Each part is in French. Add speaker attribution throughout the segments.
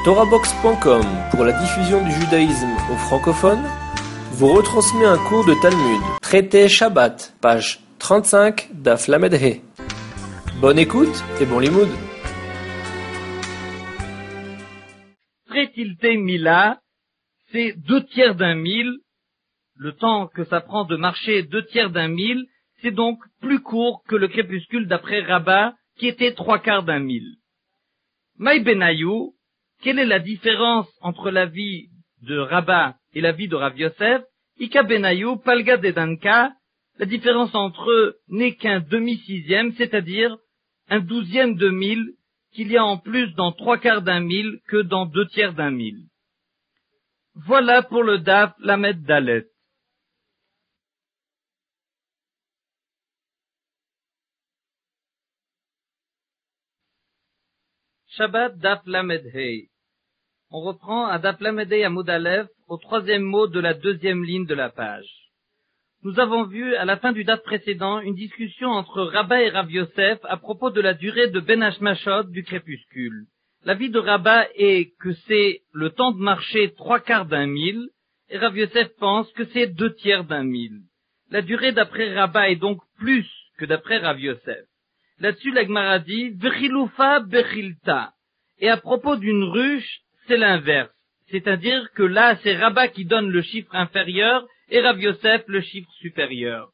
Speaker 1: TorahBox.com, pour la diffusion du judaïsme aux francophones, vous retransmet un cours de Talmud, traité Shabbat, page 35 d'Af Lamed He. Bonne écoute et bon limoud.
Speaker 2: Prétilté Mila, c'est 2/3 d'un mille. Le temps que ça prend de marcher 2/3 d'un mille, c'est donc plus court que le crépuscule d'après Rabat, qui était 3/4 d'un mille. Maï Benayou, quelle est la différence entre la vie de Rabat et la vie de Rav Yosef? Ika Benayou, Palga Dedanka, la différence entre eux n'est qu'un demi-sixième, c'est-à-dire un 12e de mille, qu'il y a en plus dans 3/4 d'un mille que dans 2/3 d'un mille. Voilà pour le Daf Lamed Dalet. Shabbat Daf Lamed Hei. On reprend à Daf Lamed Hei Amud Aleph au 3e mot de la 2e ligne de la page. Nous avons vu à la fin du Daf précédent une discussion entre Rabat et Rav Yosef à propos de la durée de Ben Hashmashot du crépuscule. L'avis de Rabat est que c'est le temps de marcher 3/4 d'un mille et Rav Yosef pense que c'est 2/3 d'un mille. La durée d'après Rabat est donc plus que d'après Rav Yosef. Là-dessus, la Gemara dit « Vechilufa bechilta ». Et à propos d'une ruche, c'est l'inverse. C'est-à-dire que là, c'est Rabat qui donne le chiffre inférieur et Rav Yosef le chiffre supérieur.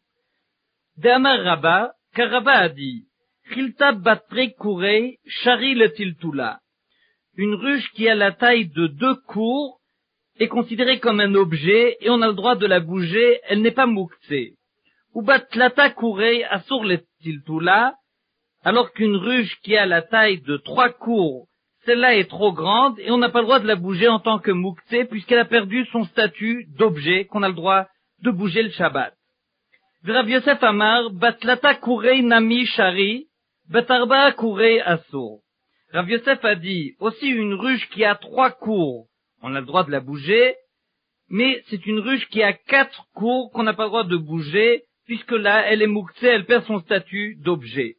Speaker 2: D'Amar Rabat, car Rabat a dit « Chilta batre kurei shari le tiltula ». Une ruche qui a la taille de 2 cours est considérée comme un objet et on a le droit de la bouger, elle n'est pas mouktsé. Ou batlata kurei asur le tiltula, alors qu'une ruche qui a la taille de 3 cours, celle-là est trop grande et on n'a pas le droit de la bouger en tant que mouktsé puisqu'elle a perdu son statut d'objet qu'on a le droit de bouger le Shabbat. Rav Yosef Amar, batlata kurei nami shari, batarba kurei asur. Rav Yosef a dit, aussi une ruche qui a 3 cours, on a le droit de la bouger, mais c'est une ruche qui a 4 cours qu'on n'a pas le droit de bouger puisque là, elle est mouktsé, elle perd son statut d'objet.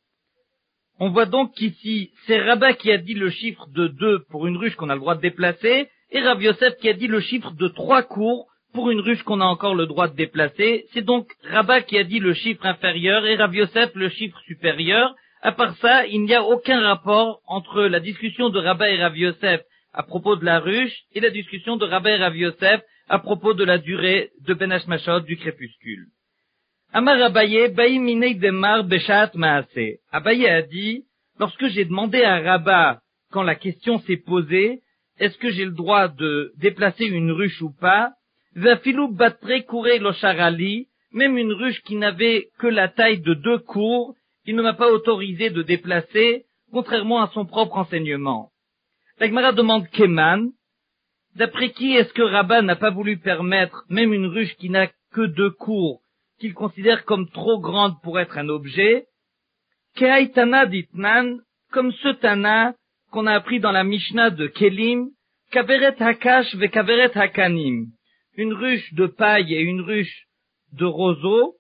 Speaker 2: On voit donc qu'ici, c'est Rabat qui a dit le chiffre de 2 pour une ruche qu'on a le droit de déplacer, et Rav Yosef qui a dit le chiffre de 3 cours pour une ruche qu'on a encore le droit de déplacer. C'est donc Rabat qui a dit le chiffre inférieur et Rav Yosef le chiffre supérieur. À part ça, il n'y a aucun rapport entre la discussion de Rabat et Rav Yosef à propos de la ruche et la discussion de Rabat et Rav Yosef à propos de la durée de Ben Hashmashot du crépuscule. Amar Abaye, Baï Minei Demar Beshat Maase. Abaye a dit, lorsque j'ai demandé à Rabat, quand la question s'est posée, est-ce que j'ai le droit de déplacer une ruche ou pas, Vafilou Batre Kure Losharali, même une ruche qui n'avait que la taille de 2 cours, il ne m'a pas autorisé de déplacer, contrairement à son propre enseignement. La Gemara demande Keman, d'après qui est-ce que Rabat n'a pas voulu permettre même une ruche qui n'a que 2 cours, qu'il considère comme trop grande pour être un objet, Kehaitana ditnan, comme ce Tana qu'on a appris dans la Mishnah de Kelim, Kaveret Hakash ve Kaveret Hakanim, une ruche de paille et une ruche de roseau,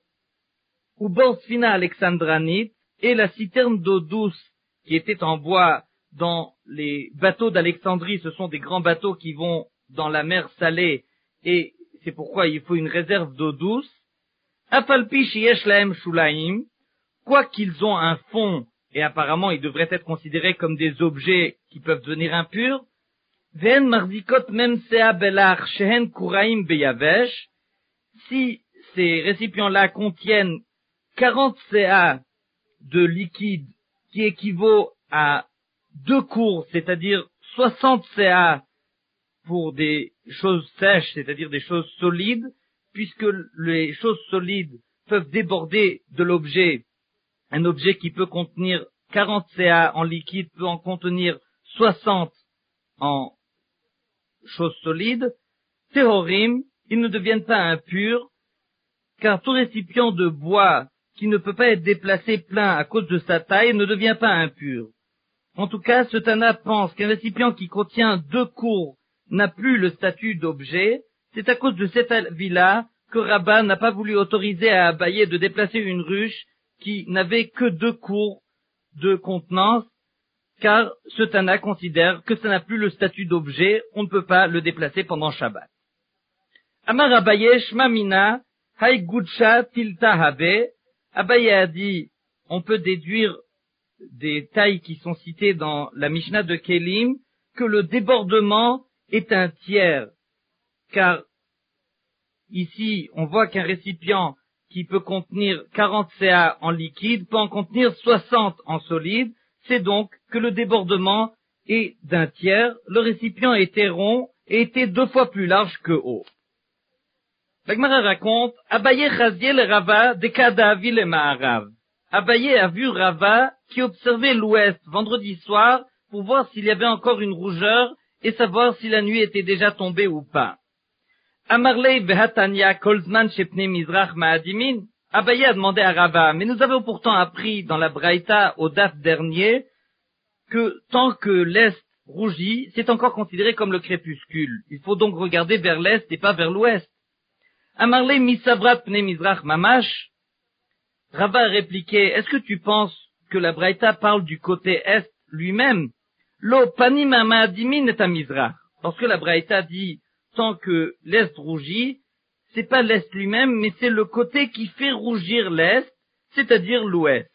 Speaker 2: ou Borsfina Alexandranite, et la citerne d'eau douce qui était en bois dans les bateaux d'Alexandrie, ce sont des grands bateaux qui vont dans la mer salée, et c'est pourquoi il faut une réserve d'eau douce, Afalpi sheyesh lahem shulaim, quoi qu'ils ont un fond, et apparemment ils devraient être considérés comme des objets qui peuvent devenir impurs, Ven marzikot mem sea belach shehen kuraim beyavesh, si ces récipients-là contiennent 40 CA de liquide qui équivaut à 2 cours, c'est-à-dire 60 CA pour des choses sèches, c'est-à-dire des choses solides, puisque les choses solides peuvent déborder de l'objet. Un objet qui peut contenir 40 CA en liquide peut en contenir 60 en choses solides. Théorim, ils ne deviennent pas impurs, car tout récipient de bois qui ne peut pas être déplacé plein à cause de sa taille ne devient pas impur. En tout cas, ce Tana pense qu'un récipient qui contient 2 cours n'a plus le statut d'objet. C'est à cause de cet avis-là que Rabat n'a pas voulu autoriser à Abaye de déplacer une ruche qui n'avait que 2 cours de contenance, car ce Tana considère que ça n'a plus le statut d'objet, on ne peut pas le déplacer pendant Shabbat. Amar Abaye Shma Mina, Hay Gudsha Tilta Habe. Abaye a dit, on peut déduire des tailles qui sont citées dans la Mishnah de Kelim, que le débordement est un tiers, car ici, on voit qu'un récipient qui peut contenir 40 CA en liquide peut en contenir 60 en solide, c'est donc que le débordement est d'un tiers, le récipient était rond et était 2 fois plus large que haut. La Gemara raconte, Abaye Chaziel Rava de Kadavi le Maharav. Abaye a vu Rava qui observait l'ouest vendredi soir pour voir s'il y avait encore une rougeur et savoir si la nuit était déjà tombée ou pas. Amarlei vehatanya kolzman shepne mizrach ma'adimin. Abaye a demandé à Rava, mais nous avons pourtant appris dans la Braïta au daf dernier que tant que l'est rougit, c'est encore considéré comme le crépuscule. Il faut donc regarder vers l'est et pas vers l'ouest. Amarlei misavrat pne mizrach mamash. Rava a répliqué, est-ce que tu penses que la Braïta parle du côté est lui-même? Lo panim ma'adimin et mizrach. Lorsque la Braïta dit tant que l'est rougit, c'est pas l'est lui-même, mais c'est le côté qui fait rougir l'est, c'est-à-dire l'ouest.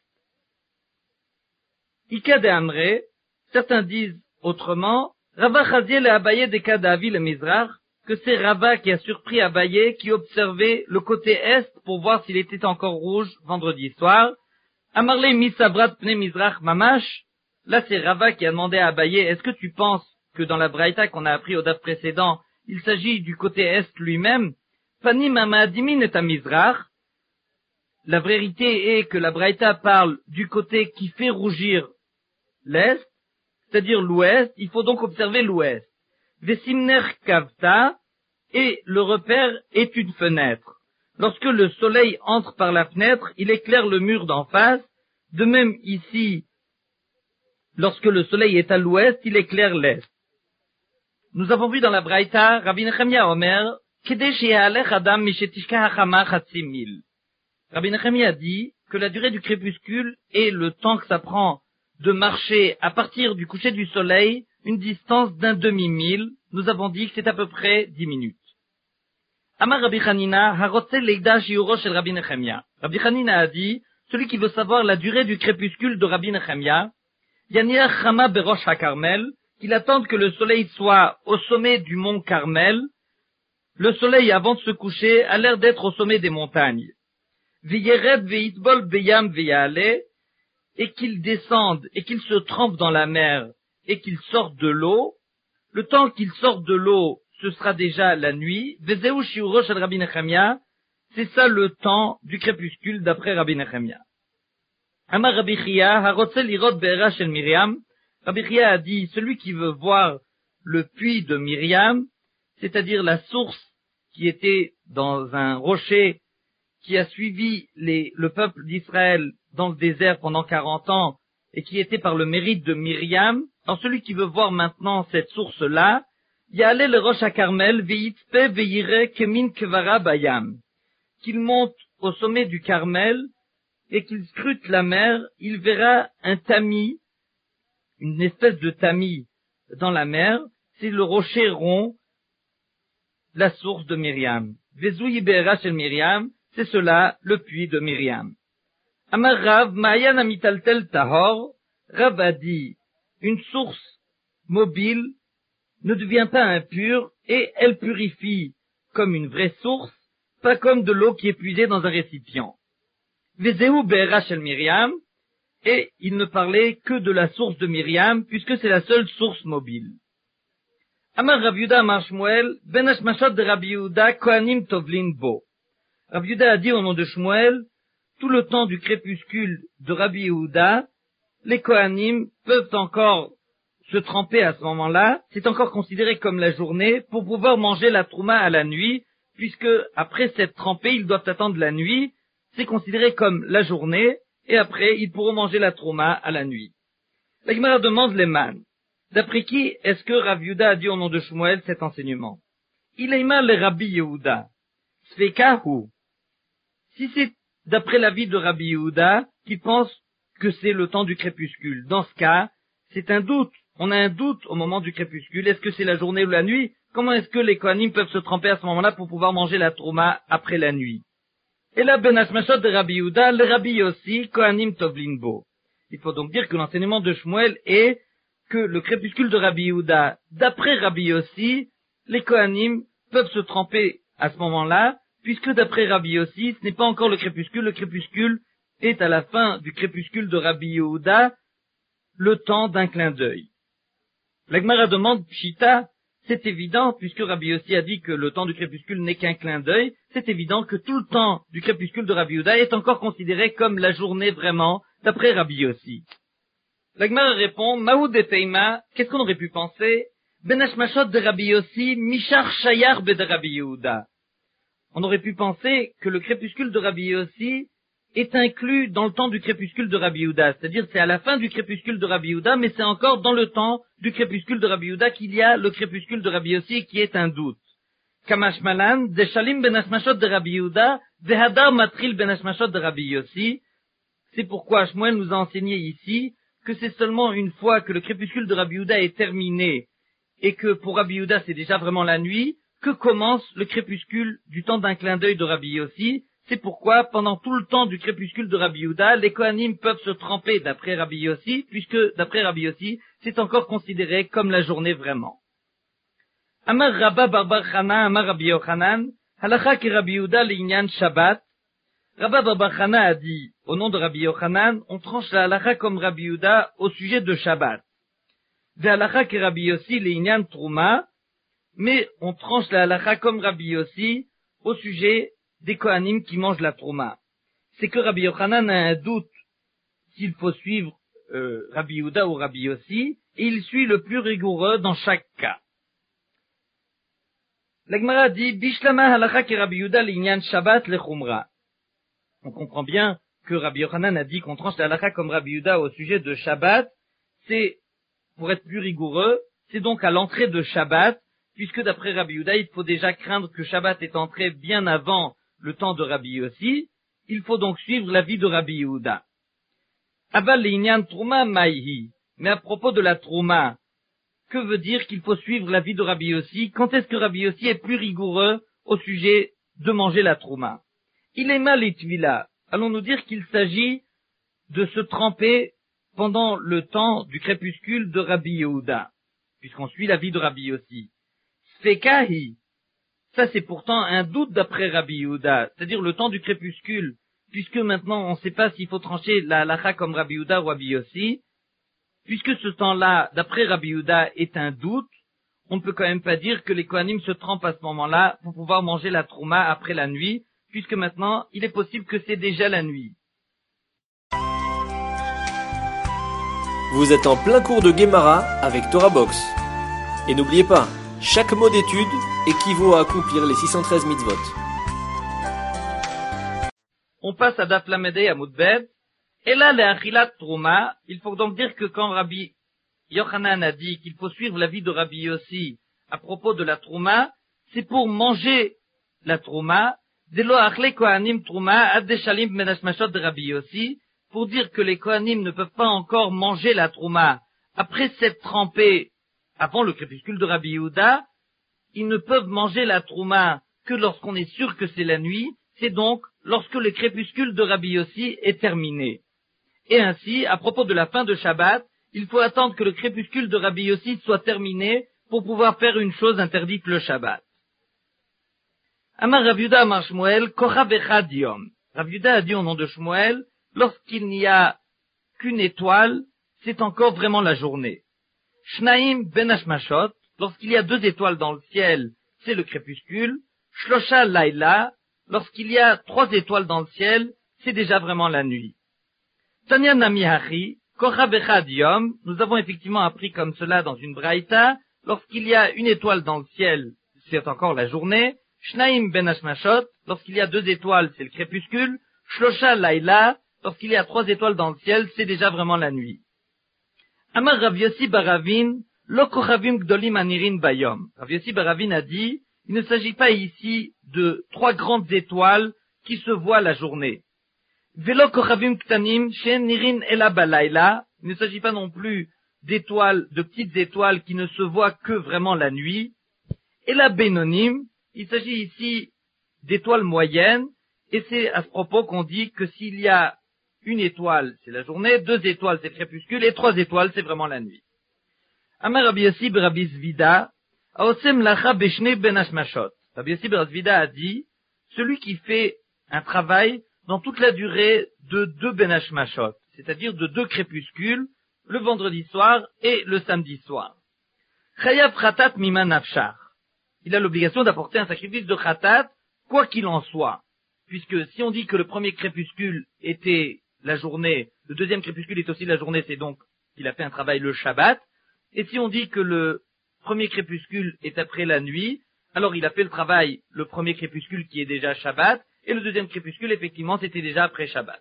Speaker 2: Ika de Amre, certains disent autrement, Rava Chaziel et Abaye de Kadavi le Mizrach, que c'est Rava qui a surpris Abaye qui observait le côté est pour voir s'il était encore rouge vendredi soir. Amarle misabrat pne Mizrach mamash. Là c'est Rava qui a demandé à Abaye, est-ce que tu penses que dans la Braïta qu'on a appris au daf précédent, il s'agit du côté est lui-même? Panim amadimin et Mizrach. La vérité est que la Braïta parle du côté qui fait rougir l'est, c'est-à-dire l'ouest, il faut donc observer l'ouest. Vesimner kavta, et le repère est une fenêtre. Lorsque le soleil entre par la fenêtre, il éclaire le mur d'en face. De même ici, lorsque le soleil est à l'ouest, il éclaire l'est. Nous avons vu dans la Braïta, Rabbi Nechemia Omer, Kedesh yehalech adam mishetishka hachama chatzi mil. Rabbi Nechemia dit que la durée du crépuscule est le temps que ça prend de marcher à partir du coucher du soleil une distance d'un demi-mille. Nous avons dit que c'est à peu près 10 minutes. Amar Rabbi Chanina, harotze leida shiuro shel Rabbi Nechemia. Rabbi Chanina a dit, celui qui veut savoir la durée du crépuscule de Rabbi Nechemia, yaniach chama berosh haKarmel, qu'il attende que le soleil soit au sommet du mont Carmel. Le soleil, avant de se coucher, a l'air d'être au sommet des montagnes. Veyered veitbol beyam veyale, et qu'il descende, et qu'il se trempe dans la mer, et qu'il sorte de l'eau. Le temps qu'il sorte de l'eau, ce sera déjà la nuit. Vezeu shiuro shel Rabbi Nechemia, c'est ça le temps du crépuscule d'après Rabbi Nechemia. Amar Rabbi Chia, harotze lirot be'era shel Miriam. Rabbi Chia a dit, celui qui veut voir le puits de Myriam, c'est-à-dire la source qui était dans un rocher qui a suivi le peuple d'Israël dans le désert pendant 40 ans et qui était par le mérite de Myriam, alors celui qui veut voir maintenant cette source-là, Ya'ale le roche à Carmel, ve'itzpe ve'yire kemin kvara bayam, qu'il monte au sommet du Carmel et qu'il scrute la mer, il verra un tamis, une espèce de tamis dans la mer, c'est le rocher rond, la source de Myriam. Vezouyi be'era shel Myriam, c'est cela, le puits de Myriam. Amar Rav, ma'ayan amitaltel tahor, Rav a dit, une source mobile ne devient pas impure et elle purifie comme une vraie source, pas comme de l'eau qui est puisée dans un récipient. Vezeu be'era shel Myriam, et il ne parlait que de la source de Myriam, puisque c'est la seule source mobile. Amar Rav Yehuda Amar Shmuel, ben hashmashot de Rabbi Yehuda, kohanim tovlin bo. Rav Yehuda a dit au nom de Shmuel, tout le temps du crépuscule de Rabbi Yehuda, les kohanim peuvent encore se tremper à ce moment-là, c'est encore considéré comme la journée, pour pouvoir manger la trouma à la nuit, puisque après s'être trempés, ils doivent attendre la nuit, c'est considéré comme la journée, et après, ils pourront manger la trouma à la nuit. La Gemara demande les man. D'après qui est-ce que Rav Yehuda a dit au nom de Shmuel cet enseignement? Il est mal le Rabbi Yehuda. Svekahu. Si c'est d'après l'avis de Rabbi Yehuda, qui pense que c'est le temps du crépuscule, dans ce cas, c'est un doute. On a un doute au moment du crépuscule. Est-ce que c'est la journée ou la nuit? Comment est-ce que les Kohanim peuvent se tremper à ce moment-là pour pouvoir manger la trouma après la nuit? Et là, ben hashmashot de Rabbi Yehuda, le Rabbi Yossi, Kohanim tovlin bo. Il faut donc dire que l'enseignement de Shmuel est que le crépuscule de Rabbi Yehuda, d'après Rabbi Yossi, les Kohanim peuvent se tremper à ce moment-là, puisque d'après Rabbi Yossi, ce n'est pas encore le crépuscule est à la fin du crépuscule de Rabbi Yehuda, le temps d'un clin d'œil. La Gemara demande, Pshita, c'est évident, puisque Rabbi Yossi a dit que le temps du crépuscule n'est qu'un clin d'œil, c'est évident que tout le temps du crépuscule de Rabbi Yehuda est encore considéré comme la journée vraiment, d'après Rabbi Yossi. La Gemara répond, Maoud de Teima, qu'est-ce qu'on aurait pu penser? Ben hashmashot de Rabbi Yossi, Mishar Shayar be de Rabbi Yehuda. On aurait pu penser que le crépuscule de Rabbi Yossi est inclus dans le temps du crépuscule de Rabbi Yehuda. C'est-à-dire, c'est à la fin du crépuscule de Rabbi Yehuda, mais c'est encore dans le temps du crépuscule de Rabbi Yehuda qu'il y a le crépuscule de Rabbi Yossi qui est un doute. Kamash Malan, Deshalim ben hashmashot de Rabbi Yehuda, Vehadar matril ben hashmashot de Rabbi Yossi. C'est pourquoi Shmuel nous a enseigné ici que c'est seulement une fois que le crépuscule de Rabbi Yehuda est terminé et que pour Rabbi Yehuda c'est déjà vraiment la nuit, que commence le crépuscule du temps d'un clin d'œil de Rabbi Yossi. C'est pourquoi, pendant tout le temps du crépuscule de Rabbi Yehuda, les Kohanim peuvent se tremper d'après Rabbi Yossi, puisque d'après Rabbi Yossi, c'est encore considéré comme la journée vraiment. Amar Rabba Barbar Chana, Amar Rabbi Yochanan, Halacha ki Rabbi Yehuda l'inyan Shabbat. Rabba Barbar Chana a dit, au nom de Rabbi Yochanan, on tranche la halacha comme Rabbi Yehuda au sujet de Shabbat. Ve halacha ki Rabbi Yossi l'inyan Trouma, mais on tranche la halacha comme Rabbi Yossi au sujet des Kohanim qui mangent la trouma. C'est que Rabbi Yochanan a un doute s'il faut suivre Rabbi Yehuda ou Rabbi Yossi, et il suit le plus rigoureux dans chaque cas. La Gemara dit, Bishlama halacha ki Rabbi Yehuda l'inyan Shabbat lechumra. On comprend bien que Rabbi Yochanan a dit qu'on tranche la halacha comme Rabbi Yehuda au sujet de Shabbat, c'est, pour être plus rigoureux, c'est donc à l'entrée de Shabbat, puisque d'après Rabbi Yehuda, il faut déjà craindre que Shabbat est entré bien avant le temps de Rabbi Yossi, il faut donc suivre l'avis de Rabbi Yehuda. Aval l'inyan trouma maïhi. Mais à propos de la trouma, que veut dire qu'il faut suivre l'avis de Rabbi Yossi? Quand est-ce que Rabbi Yossi est plus rigoureux au sujet de manger la trouma? Il est mal itvila. Allons-nous dire qu'il s'agit de se tremper pendant le temps du crépuscule de Rabbi Yehuda, puisqu'on suit l'avis de Rabbi Yossi. Sfekahi. Ça, c'est pourtant un doute d'après Rabbi Yehuda, c'est-à-dire le temps du crépuscule, puisque maintenant on ne sait pas s'il faut trancher la halacha comme Rabbi Yehuda ou Rabbi Yossi, puisque ce temps-là, d'après Rabbi Yehuda, est un doute, on ne peut quand même pas dire que les Kohanim se trempent à ce moment-là pour pouvoir manger la trouma après la nuit, puisque maintenant, il est possible que c'est déjà la nuit.
Speaker 1: Vous êtes en plein cours de Gemara avec Torah Box. Et n'oubliez pas, chaque mot d'étude équivaut à accomplir les 613 mitzvot.
Speaker 2: On passe à Daf Lamedei à Moudbed. Et là, les achilat trouma, il faut donc dire que quand Rabbi Yochanan a dit qu'il faut suivre l'avis de Rabbi Yossi à propos de la trouma, c'est pour manger la trouma, delo achle kohanim trouma ad deshalim menashmashot de Rabbi Yossi, pour dire que les kohanim ne peuvent pas encore manger la trouma après s'être trempés avant le crépuscule de Rabbi Yehuda. Ils ne peuvent manger la trouma que lorsqu'on est sûr que c'est la nuit, c'est donc lorsque le crépuscule de Rabbi Yossi est terminé. Et ainsi, à propos de la fin de Shabbat, il faut attendre que le crépuscule de Rabbi Yossi soit terminé pour pouvoir faire une chose interdite le Shabbat. Amar Rav Yehuda Amar Shmuel, Kochav Echad Yom. Rav Yehuda a dit au nom de Shmuel, lorsqu'il n'y a qu'une étoile, c'est encore vraiment la journée. Shnaim ben hashmashot, lorsqu'il y a 2 étoiles dans le ciel, c'est le crépuscule. Shlosha laila, lorsqu'il y a 3 étoiles dans le ciel, c'est déjà vraiment la nuit. Tanya nami hachi, kochav echad yom, nous avons effectivement appris comme cela dans une braïta, lorsqu'il y a une étoile dans le ciel, c'est encore la journée. Shnaim ben hashmashot, lorsqu'il y a 2 étoiles, c'est le crépuscule. Shlosha laila, lorsqu'il y a 3 étoiles dans le ciel, c'est déjà vraiment la nuit. Amar Rav Yossi Baravin, lo kochavim gdolim anirin bayom. Rav Yossi Baravin a dit, il ne s'agit pas ici de 3 grandes étoiles qui se voient la journée. Velo kochavim ktanim shen nirin ela balayla. Il ne s'agit pas non plus d'étoiles, de petites étoiles qui ne se voient que vraiment la nuit. Et la Bénonim, il s'agit ici d'étoiles moyennes, et c'est à ce propos qu'on dit que s'il y a une étoile, c'est la journée, 2 étoiles, c'est le crépuscule, et 3 étoiles, c'est vraiment la nuit. Amar Rabbi Yossi ben Rabbi Zvida, Aosem lacha beshne ben hashmashot. Rabbi Yossi ben Zvida a dit, celui qui fait un travail dans toute la durée de 2 ben hashmashot, c'est-à-dire de 2 crépuscules, le vendredi soir et le samedi soir. Chayav khatat miman nafshar. Il a l'obligation d'apporter un sacrifice de khatat, quoi qu'il en soit. Puisque si on dit que le premier crépuscule était la journée, le deuxième crépuscule est aussi la journée, c'est donc qu'il a fait un travail le Shabbat. Et si on dit que le premier crépuscule est après la nuit, alors il a fait le travail, le premier crépuscule qui est déjà Shabbat, et le deuxième crépuscule, effectivement, c'était déjà après Shabbat.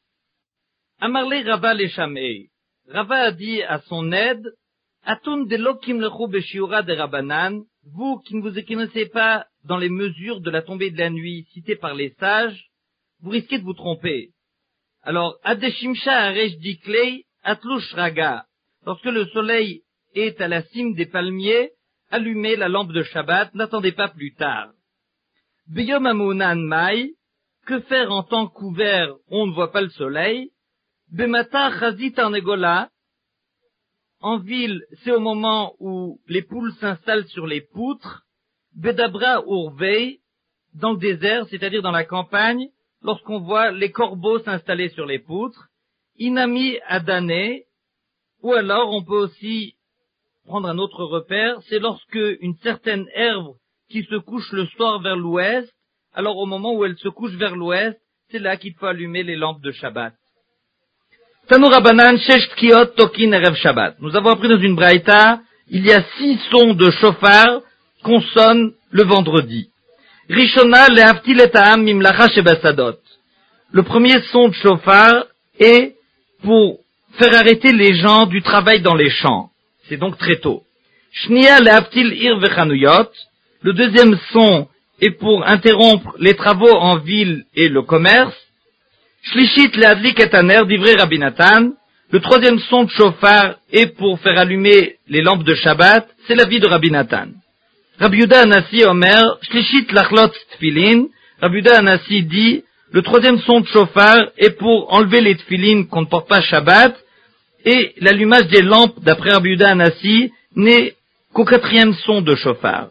Speaker 2: Amarle Rava le Shamei. Rava a dit à son aide, Atun de lokim lechu beshiura de Rabanan, vous qui ne vous connaissez pas dans les mesures de la tombée de la nuit citées par les sages, vous risquez de vous tromper. Alors, Adeshimsha aresh diklei atlush raga. Lorsque le soleil est à la cime des palmiers, allumez la lampe de Shabbat, n'attendez pas plus tard. Beyom amunan mai, que faire en temps couvert, on ne voit pas le soleil. Bemata chazit arnegola, en ville, c'est au moment où les poules s'installent sur les poutres. Bedabra urvei, dans le désert, c'est-à-dire dans la campagne, lorsqu'on voit les corbeaux s'installer sur les poutres. Inami adane, ou alors on peut aussi prendre un autre repère, c'est lorsque une certaine herbe qui se couche le soir vers l'ouest, alors au moment où elle se couche vers l'ouest, c'est là qu'il faut allumer les lampes de Shabbat. Tanu Rabbanan shesh tkiot tokin erev Shabbat. Nous avons appris dans une braïta, il y a 6 sons de shofar qu'on sonne le vendredi. Rishona lehavtil et ha'am mimlacha shebasadot. Le premier son de shofar est pour faire arrêter les gens du travail dans les champs. C'est donc très tôt. Shnia lehavtil ir vechanuyot. Le deuxième son est pour interrompre les travaux en ville et le commerce. Shlishit leadlik et aner divrei Rabbi Natan. Le troisième son de shofar est pour faire allumer les lampes de Shabbat. C'est la vie de Rabbi Natan. Rabbi Yehuda Anassi Omer, Shlishit lachlot tfilin. Rabbi Yehuda Anassi dit, le troisième son de shofar est pour enlever les tfilin qu'on ne porte pas Shabbat. Et l'allumage des lampes, d'après Rabbi Yehuda Anassi, n'est qu'au 4e son de shofar.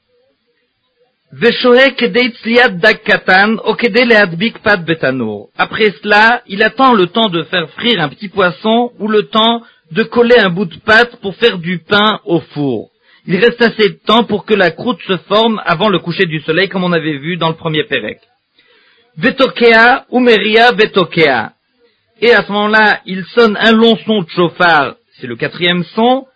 Speaker 2: Après cela, il attend le temps de faire frire un petit poisson ou le temps de coller un bout de pâte pour faire du pain au four. Il reste assez de temps pour que la croûte se forme avant le coucher du soleil, comme on avait vu dans le premier pérec. Vetokea, umeria vetokea. Et à ce moment-là, il sonne un long son de shofar, c'est le 4e son.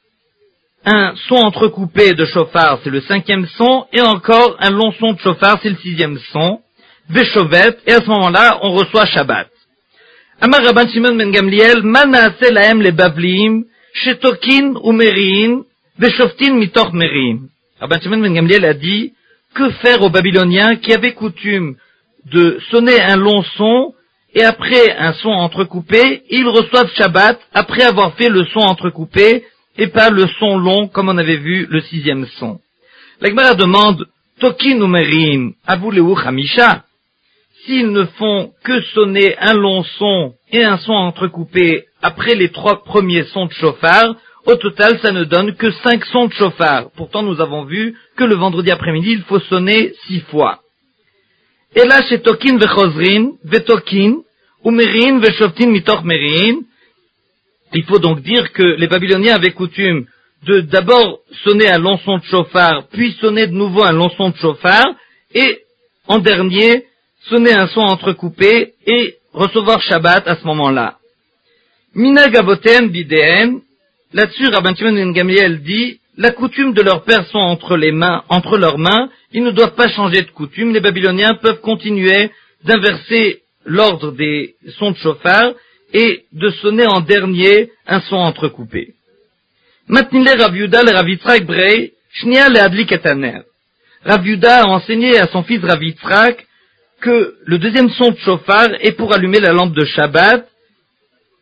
Speaker 2: Un son entrecoupé de shofar, c'est le 5e son, et encore un long son de shofar, c'est le 6e son, Veshovet, et à ce moment-là, on reçoit Shabbat. Amar Rabban Shimon ben Gamliel, man naaseh lahem le bavliim, shetokin umerin, veshoftin mitoch merim. Rabban Shimon ben Gamliel a dit, que faire aux Babyloniens qui avaient coutume de sonner un long son, et après un son entrecoupé, ils reçoivent Shabbat après avoir fait le son entrecoupé, et pas le son long, comme on avait vu le 6e son. La Gemara demande, Tokin umerim, avuleu chamisha. S'ils ne font que sonner un long son et un son entrecoupé après les 3 premiers sons de shofar, au total, ça ne donne que 5 sons de shofar. Pourtant, nous avons vu que le vendredi après-midi, il faut sonner 6 fois. Et là, chez Tokin vechozrin, vetokin, umerin veshoftin mitoch merin, il faut donc dire que les Babyloniens avaient coutume de d'abord sonner un long son de shofar, puis sonner de nouveau un long son de shofar, et en dernier, sonner un son entrecoupé et recevoir Shabbat à ce moment-là. Minag avotem bidéen, là-dessus Rabban Shimon ben Gamliel dit, la coutume de leurs pères sont entre leurs mains, ils ne doivent pas changer de coutume, les Babyloniens peuvent continuer d'inverser l'ordre des sons de shofar, et de sonner en dernier un son entrecoupé. Matnile Rav Yehuda le Rav Yitzhak Brei, Shnia le Adlik et Aner. Rav Yehuda a enseigné à son fils Rav Yitzhak que le deuxième son de shofar est pour allumer la lampe de Shabbat,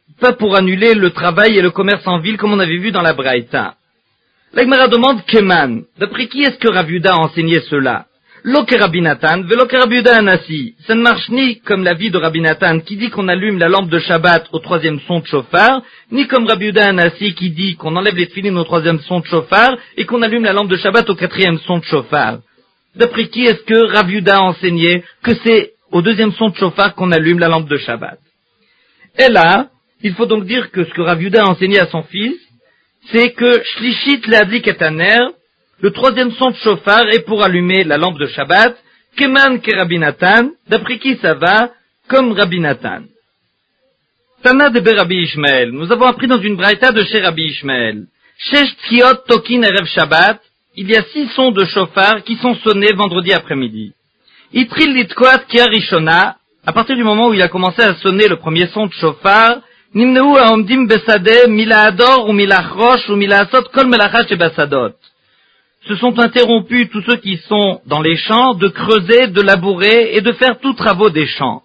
Speaker 2: pas pour annuler le travail et le commerce en ville comme on avait vu dans la Braïta. La Gemara demande Keman, d'après qui est-ce que Rav Yehuda a enseigné cela? Lo que Rabbi Nathan, velo que Rabbi Yehuda Anassi. Ça ne marche ni comme l'avis de Rabbi Nathan qui dit qu'on allume la lampe de Shabbat au troisième son de chauffard, ni comme Rabbi Yehuda Anassi qui dit qu'on enlève les tefilines au troisième son de chauffard et qu'on allume la lampe de Shabbat au quatrième son de chauffard. D'après qui est-ce que Rav Yehuda a enseigné que c'est au deuxième son de chauffard qu'on allume la lampe de Shabbat? Et là, il faut donc dire que ce que Rav Yehuda a enseigné à son fils, c'est que Shlishit Leadlik Etaner, le troisième son de chauffard est pour allumer la lampe de Shabbat, Keman ke Rabbi Nathan, d'après qui ça va, comme Rabbi Nathan. Tana de Rabbi Ishmael, nous avons appris dans une braïta de chez Rabbi Ishmael, Shesh Tkiot Tokin Erev Shabbat, il y a 6 sons de chauffard qui sont sonnés vendredi après-midi. Itril Litkoat Kia Rishona, à partir du moment où il a commencé à sonner le premier son de chauffard, Nimneu Haomdim Besade, Mila Ador ou Mila Chrosh ou Mila Asot Kol Melachash et Basadot. Se sont interrompus tous ceux qui sont dans les champs de creuser, de labourer et de faire tous travaux des champs.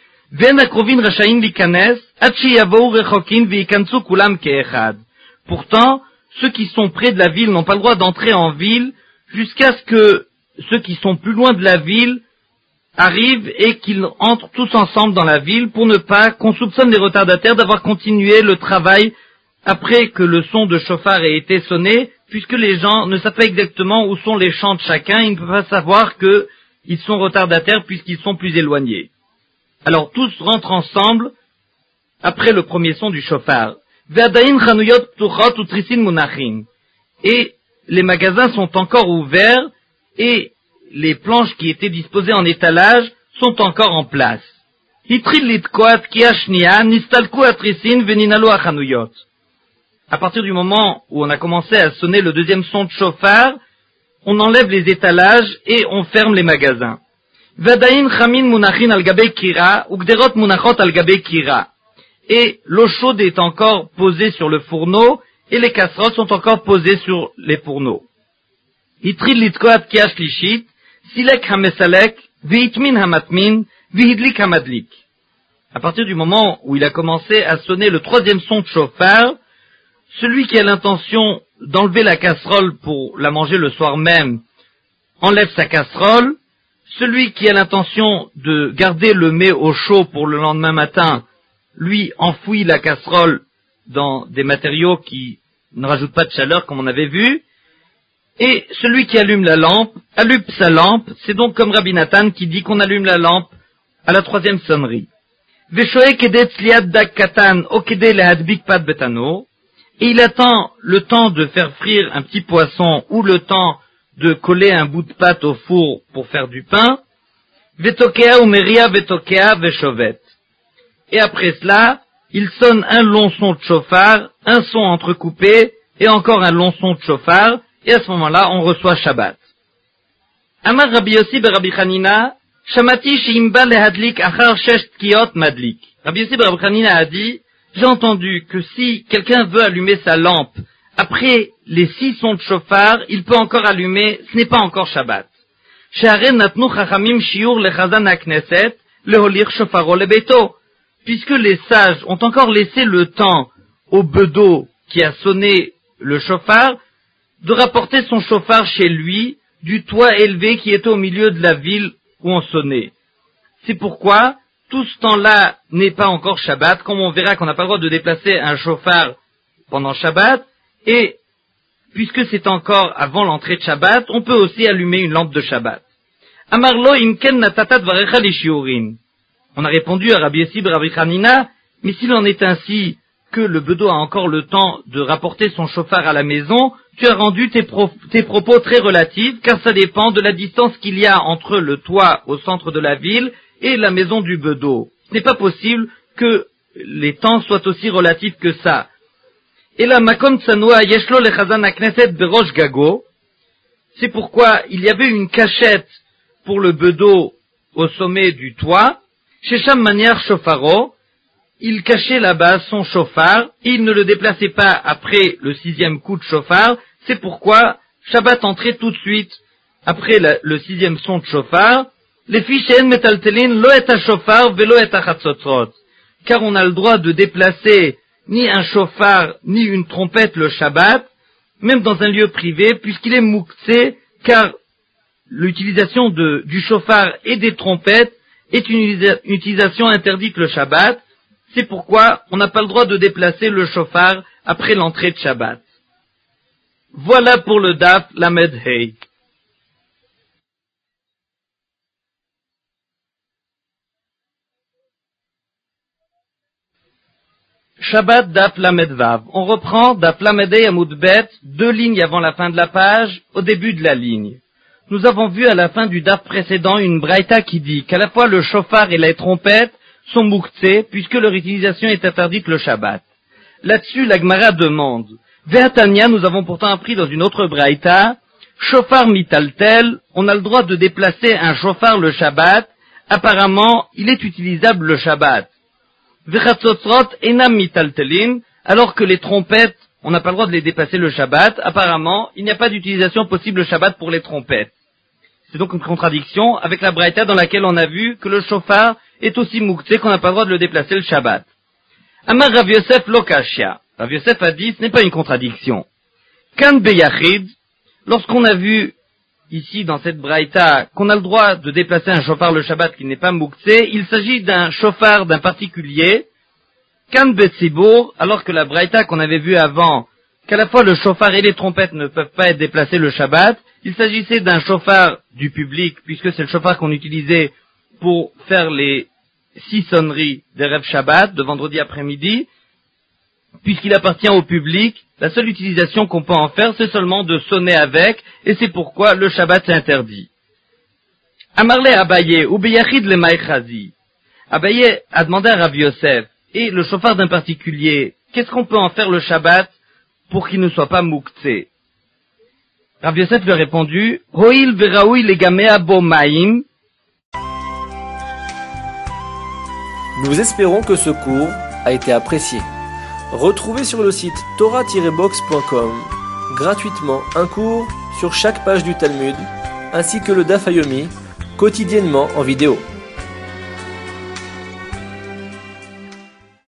Speaker 2: Pourtant, ceux qui sont près de la ville n'ont pas le droit d'entrer en ville jusqu'à ce que ceux qui sont plus loin de la ville arrivent et qu'ils entrent tous ensemble dans la ville pour ne pas qu'on soupçonne les retardataires d'avoir continué le travail après que le son de chauffard ait été sonné, puisque les gens ne savent pas exactement où sont les champs de chacun, ils ne peuvent pas savoir qu'ils sont retardataires puisqu'ils sont plus éloignés. Alors tous rentrent ensemble après le premier son du chauffard. Et les magasins sont encore ouverts et les planches qui étaient disposées en étalage sont encore en place. À partir du moment où on a commencé à sonner le deuxième son de chauffard, on enlève les étalages et on ferme les magasins. Et l'eau chaude est encore posée sur le fourneau et les casseroles sont encore posées sur les fourneaux. À partir du moment où il a commencé à sonner le troisième son de chauffard, celui qui a l'intention d'enlever la casserole pour la manger le soir même, enlève sa casserole. Celui qui a l'intention de garder le mets au chaud pour le lendemain matin, lui enfouit la casserole dans des matériaux qui ne rajoutent pas de chaleur comme on avait vu. Et celui qui allume la lampe, allume sa lampe. C'est donc comme Rabbi Nathan qui dit qu'on allume la lampe à la troisième sonnerie. Et il attend le temps de faire frire un petit poisson ou le temps de coller un bout de pâte au four pour faire du pain. Vetokea ou meria vetokea veshovet. Et après cela, il sonne un long son de chauffard, un son entrecoupé et encore un long son de chauffard. Et à ce moment-là, on reçoit Shabbat. Amar Rabbi Yossi ben Rabbi Chanina, Shamati sheimba lehadlik achar shesh tkiot madlik. Rabbi Yossi ben Rabbi Chanina a dit, j'ai entendu que si quelqu'un veut allumer sa lampe après les 6 sons de chauffard, il peut encore allumer, ce n'est pas encore Shabbat. Puisque les sages ont encore laissé le temps au bedeau qui a sonné le chauffard de rapporter son chauffard chez lui du toit élevé qui était au milieu de la ville où on sonnait. C'est pourquoi tout ce temps-là n'est pas encore Shabbat, comme on verra qu'on n'a pas le droit de déplacer un chauffard pendant Shabbat, et puisque c'est encore avant l'entrée de Shabbat, on peut aussi allumer une lampe de Shabbat. Amarlo imken natatat varecha li shiurin. On a répondu à Rabbi Yossi ben Rabbi Chanina, mais s'il en est ainsi que le bedeau a encore le temps de rapporter son chauffard à la maison, tu as rendu tes propos très relatifs, car ça dépend de la distance qu'il y a entre le toit au centre de la ville et la maison du bedeau. Ce n'est pas possible que les temps soient aussi relatifs que ça. Et là, makom tsanoa yeshlo lechazan hakneset berosh gago. C'est pourquoi il y avait une cachette pour le bedeau au sommet du toit. Shesham maniar shofaro. Il cachait là-bas son chauffard. Il ne le déplaçait pas après le 6e coup de chauffard. C'est pourquoi Shabbat entrait tout de suite après le 6e son de chauffard. Les fichen metaltelin lo et shofar velo et chatzotrot. car on a le droit de déplacer ni un chauffard ni une trompette le Shabbat, même dans un lieu privé, puisqu'il est mouktsé, car l'utilisation du chauffard et des trompettes est une utilisation interdite le Shabbat. C'est pourquoi on n'a pas le droit de déplacer le chauffard après l'entrée de Shabbat. Voilà pour le Daf Lamed Hei. Shabbat Daf Lamed Vav. On reprend Daf Lamed Hei Amud Bet, 2 lignes avant la fin de la page, au début de la ligne. Nous avons vu à la fin du Daf précédent une braïta qui dit qu'à la fois le chauffard et les trompettes sont mouktsé, puisque leur utilisation est interdite le Shabbat. Là-dessus, la Gemara demande, Ve'atania, nous avons pourtant appris dans une autre braïta, chauffard mitaltel, on a le droit de déplacer un chauffard le Shabbat, apparemment, il est utilisable le Shabbat. Ve'chatzotzrot enam mitaltelin, alors que les trompettes, on n'a pas le droit de les déplacer le Shabbat, apparemment, il n'y a pas d'utilisation possible le Shabbat pour les trompettes. C'est donc une contradiction avec la braïta dans laquelle on a vu que le chauffard est aussi mouktsé qu'on n'a pas le droit de le déplacer le Shabbat. Amar Rav Yosef Lokashia. Rav Yosef a dit, ce n'est pas une contradiction. Kan beyachid, lorsqu'on a vu ici dans cette braïta qu'on a le droit de déplacer un chauffard le Shabbat qui n'est pas mouktsé, il s'agit d'un chauffard d'un particulier. Kan betsibour, alors que la braïta qu'on avait vue avant, qu'à la fois le chauffard et les trompettes ne peuvent pas être déplacés le Shabbat, il s'agissait d'un chauffard du public, puisque c'est le chauffard qu'on utilisait pour faire les 6 sonneries des rêves Shabbat, de vendredi après-midi, puisqu'il appartient au public, la seule utilisation qu'on peut en faire, c'est seulement de sonner avec, et c'est pourquoi le Shabbat est interdit. Amarle Abaye, ou Beyachid le Maïchazi. Abaye a demandé à Rav Yosef, et le chauffard d'un particulier, qu'est-ce qu'on peut en faire le Shabbat pour qu'il ne soit pas mouktsé? Rav Yosef lui a répondu, Hoil veraoui legamea bo maim.
Speaker 1: Nous espérons que ce cours a été apprécié. Retrouvez sur le site torah-box.com gratuitement un cours sur chaque page du Talmud, ainsi que le Daf Yomi, quotidiennement en vidéo.